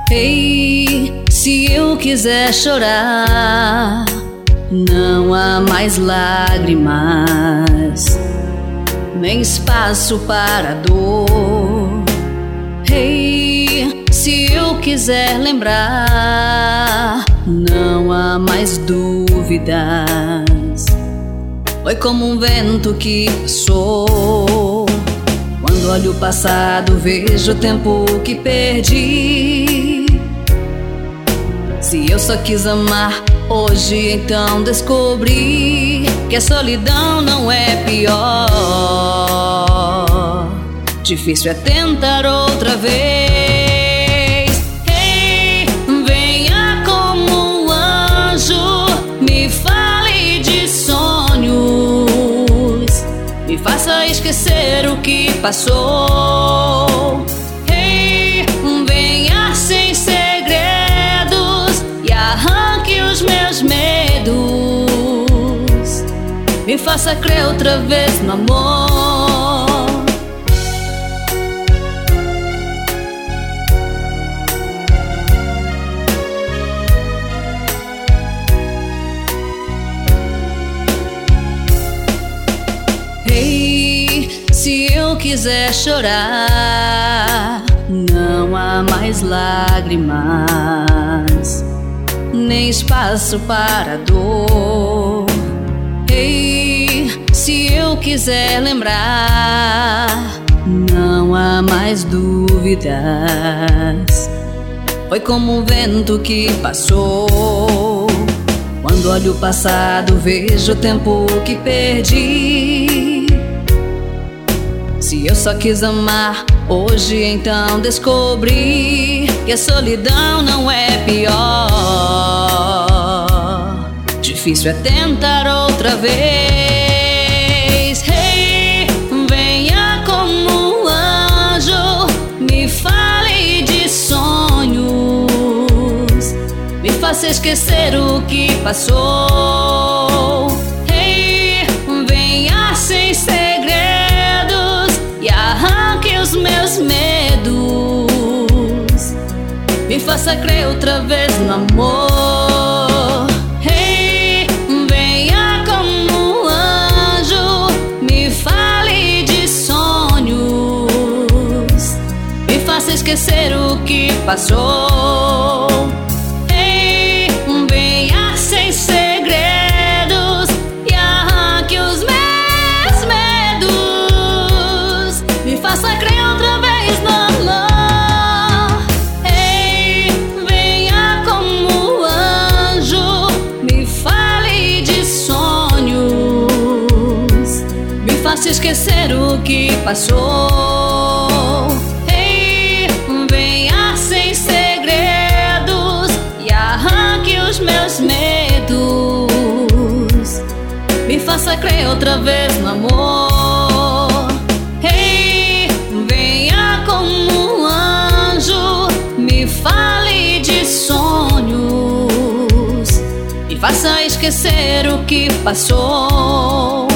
Ei, se eu quiser chorar, não há mais lágrimas, nem espaço para dor. Ei, se eu quiser lembrar, não há mais dúvidas. Foi como um vento que passou. Quando olho o passado, vejo o tempo que perdi. Se eu só quis amar hoje, então descobri que a solidão não é pior. Difícil é tentar outra vez. Ei, venha como um anjo, me fale de sonhos, me faça esquecer o que passou. Ei, venha sem segredos e arranque os meus medos, me faça crer outra vez no amor. Ei, se eu quiser chorar, não há mais lágrimas, nem espaço para dor. Ei, se eu quiser lembrar, não há mais dúvidas. Foi como um vento que passou. Quando olho o passado, vejo o tempo que perdi. Se eu só quis amar hoje, então descobri que a solidão não é pior. Difícil é tentar outra vez. Hey, venha como um anjo, me fale de sonhos, me faça esquecer o que passou. Hey, venha sem segredos e arranque os meus medos, me faça crer outra vez no amor. Hey, venha como um anjo, me fale de sonhos, me faça esquecer o que passou. Hey, venha sem segredos e arranque os meus medos, me faça crer outra vez no amor. Ei, venha como um anjo, me fale de sonhos, me faça esquecer o que passou. Ei, venha sem segredos e arranque os meus medos, me faça crer outra vez no amor. Hey, venha como um anjo, me fale de sonhos, me faça esquecer o que passou.